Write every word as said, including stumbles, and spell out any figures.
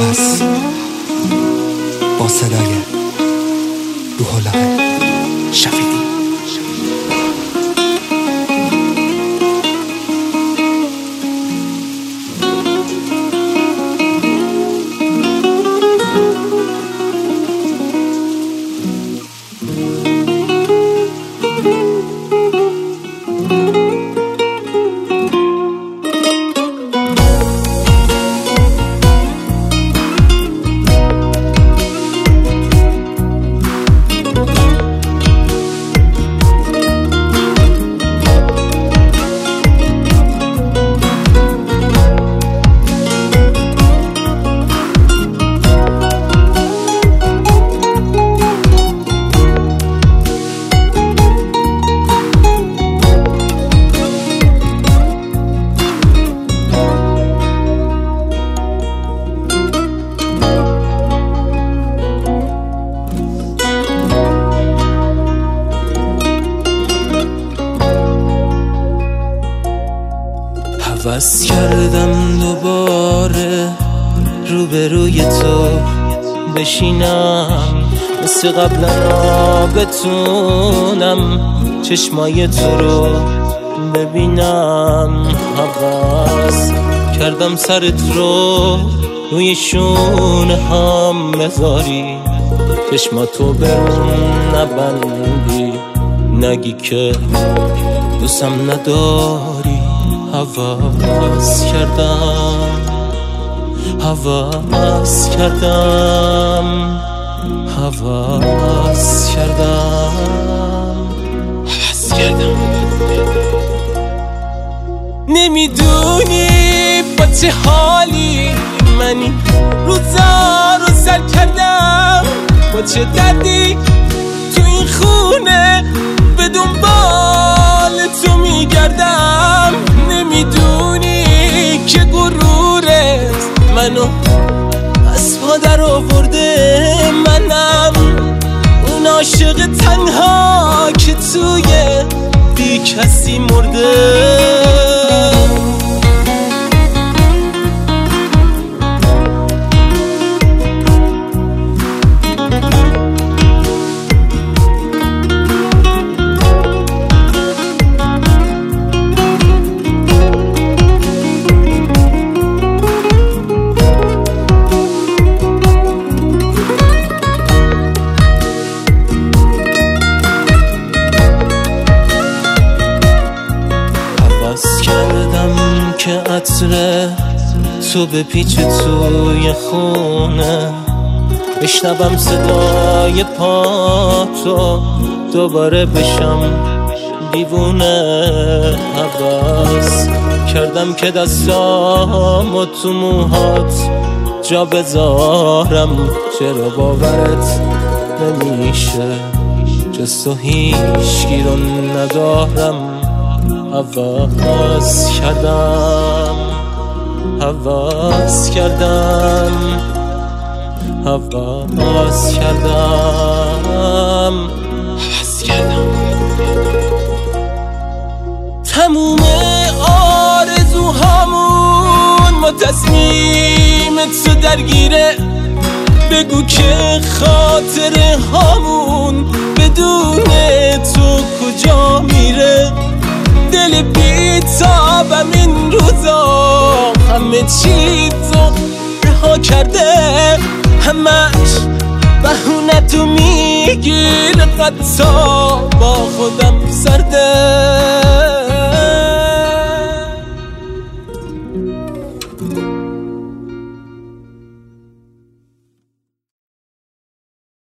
هوس با صدای روح الله شفیعی. هوس کردم دوباره روبروی تو بشینم، مثل قبلا بتونم چشمای تو رو ببینم. هوس کردم سرت رو روی شونه هم بذاری، چشماتو برون نبندی، نگی که دوستم نداری. هوس کردم هوس کردم هوس کردم هوس کردم نمیدونی با چه حالی منی روزا رو سر کردم، با چه دردی تو این خونه به دنبال تو میگردم. نمیدونی که غرورت منو از پا در آورده، منم اون عاشق تنها که توی بی کسی مرده. که عطر تو به پیچ توی خونه، بشنوم صدای پاتو دوباره بشم دیوونه. هوس کردم که دستامو تو موهات جا بذارم، چرا باورت نمیشه جز تو هیچکی رو ندارم. هوس کردم هوس کردم هوس کردم هوس کردم تموم آرزوهامون با تصمیم تو درگیره، بگو که خاطره هامون بدون تو کجا میره. دل بیتابم این روزا همه چیزو رها کرده، همش بهونه تو میگیر، حتی با خودم